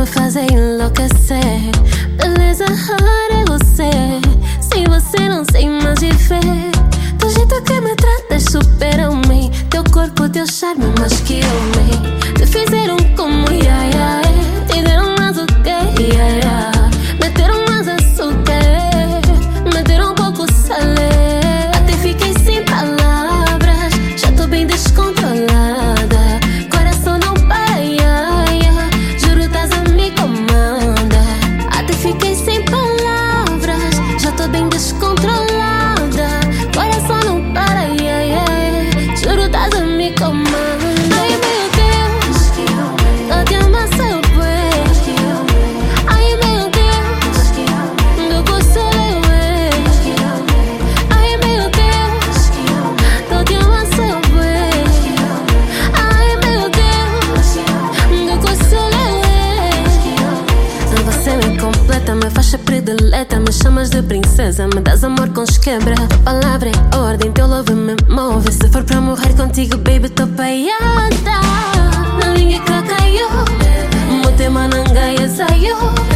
me fazer enlouquecer. Beleza rara é você. Sem você não sei mais viver. Do jeito que me tratas supera-me. Teu corpo, teu charme mais que homem. Te fizeram como iaia. Te deram mais o que iaia. Meteram mais açúcar. Meteram pouco salé. Até fiquei sem palavras. Já tô bem descontrolada. Coração não para, iaia. Juro estás a me comanda. Até fiquei sem palavras. Já tô bem descontrolada. Coração não para, iaia. Juro estás a me comanda. Ai meu Deus, eu te amo seu pues. Ai meu Deus, do gosto eu é. Ai meu Deus, eu te amo seu pues. Ai meu Deus, do gosto eu é. Você me completa, me faz ser predileta. Me chamas de princesa, me das amor com esquebra. Palavra é ordem, teu love me move. Se for pra morrer contigo, baby, tô paiada. Na linha que caiu, mo tema não ganha, saiu.